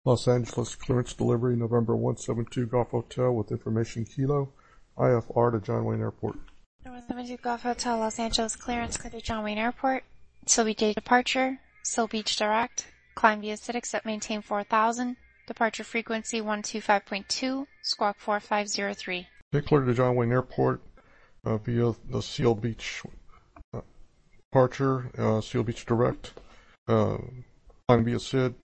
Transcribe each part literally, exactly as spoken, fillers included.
Los Angeles clearance delivery November one seven two Golf Hotel with information Kilo, I F R to John Wayne Airport. one seven two Golf Hotel, Los Angeles clearance clear to John Wayne Airport. Seal Beach Day departure, Seal Beach direct, climb via City except maintain four thousand, departure frequency one two five point two, squawk four five zero three. Okay, clear to John Wayne Airport uh, via the Seal Beach uh, departure, uh, Seal Beach direct, uh, climb via C I D,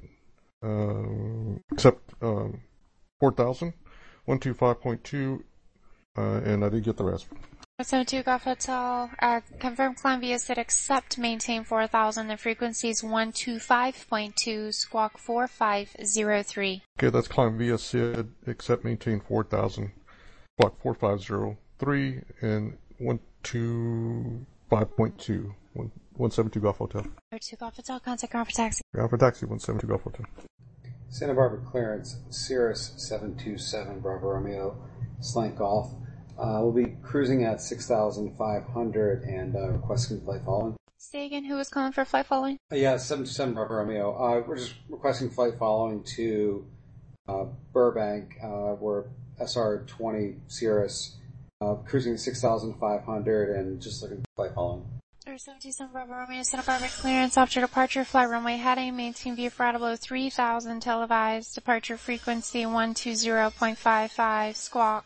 uh, except uh, four thousand, one two five point two, uh, and I didn't get the rest. one seven two Golf Hotel, uh, confirm climb via C I D except maintain four thousand, the frequency is one two five point two, squawk four five zero three. Okay, that's climb via C I D except maintain four thousand, squawk four five zero three, and one two five point two, one seven two Golf Hotel. one two Golf Hotel, contact ground for taxi. Ground for taxi, one seven two Golf Hotel. Santa Barbara clearance, Cirrus seven two seven Bravo Romeo, Slant Golf. Uh, we'll be cruising at six thousand five hundred and uh, requesting flight following. Say again, who was calling for flight following? Uh, yeah, seven two seven Bravo Romeo. Uh, we're just requesting flight following to uh, Burbank. Uh, we're S R twenty Cirrus, uh, cruising at six thousand five hundred and just looking for flight following. seven two seven Bravo Romeo, Santa Barbara clearance, after departure, flight runway heading, maintain view for below three thousand, televised, departure frequency one two zero point five five, squawk,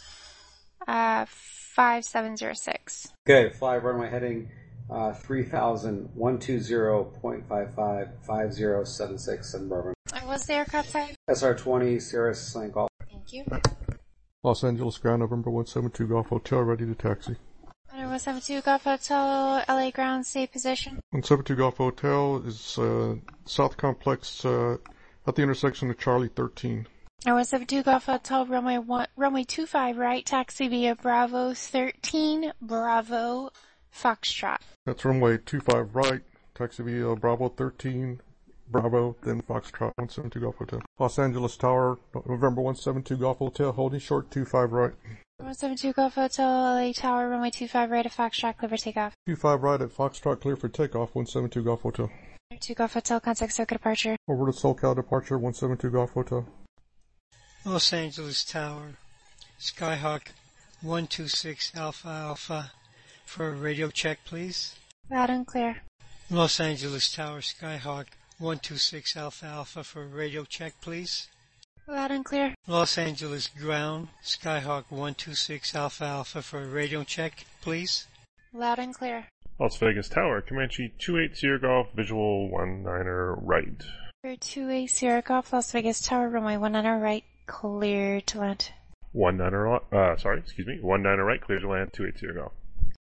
uh, five seven zero six. Okay, fly runway heading, uh, three thousand, one two zero point five five, five zero seven six, Santa Barbara. And what's the aircraft type? S R twenty Cirrus Slant Golf. Thank you. Los Angeles ground November one seven two Golf Hotel, ready to taxi. one seven two Golf Hotel, L A ground, safe position. one seven two Golf Hotel is uh, South Complex uh, at the intersection of Charlie thirteen. one seven two Golf Hotel, runway one, runway two five right, taxi via Bravo thirteen, Bravo, Foxtrot. That's runway two five right, taxi via Bravo thirteen, Bravo, then Foxtrot, one seven two Golf Hotel. Los Angeles Tower, November one seven two Golf Hotel, holding short two five right. one seven two Golf Hotel, L A Tower, runway two five right at Foxtrot, clear for takeoff. two five right at Foxtrot, clear for takeoff, one seven two Golf Hotel. two Golf Hotel, contact circuit departure. Over to SoCal departure, one seven two Golf Hotel. Los Angeles Tower, Skyhawk one two six Alpha Alpha, for a radio check, please. Loud and clear. Los Angeles Tower, Skyhawk one two six Alpha Alpha, for a radio check, please. Loud and clear. Los Angeles Ground, Skyhawk one two six Alpha Alpha, for a radio check, please. Loud and clear. Las Vegas Tower, Comanche two eight Sierra Golf, visual one niner right. For two eight Sierra Golf, Las Vegas Tower, runway one niner right, clear to land. one niner, uh, sorry, excuse me, one niner right, clear to land, two eight Sierra Golf.